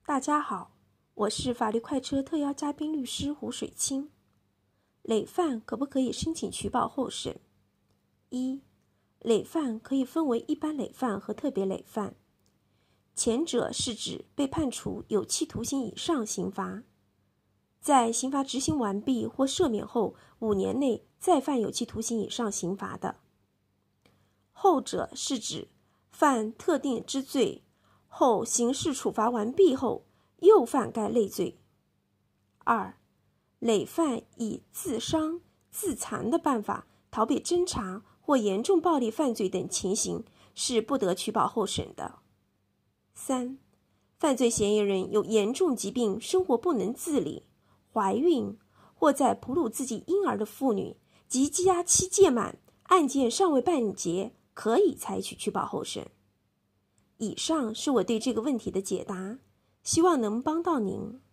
大家好，我是法律快车特邀嘉宾律师胡水清。累犯可不可以申请取保候审？一、累犯可以分为一般累犯和特别累犯。前者是指被判处有期徒刑以上刑罚，在刑罚执行完毕或赦免后5年内再犯有期徒刑以上刑罚的。后者是指犯特定之罪后刑事处罚完毕后又犯该类罪。二、累犯以自伤、自残的办法逃避侦查或严重暴力犯罪等情形是不得取保候审的。三、犯罪嫌疑人有严重疾病，生活不能自理，怀孕或在哺乳自己婴儿的妇女及羁押期届满，案件尚未办结，可以采取取保候审。以上是我对这个问题的解答，希望能帮到您。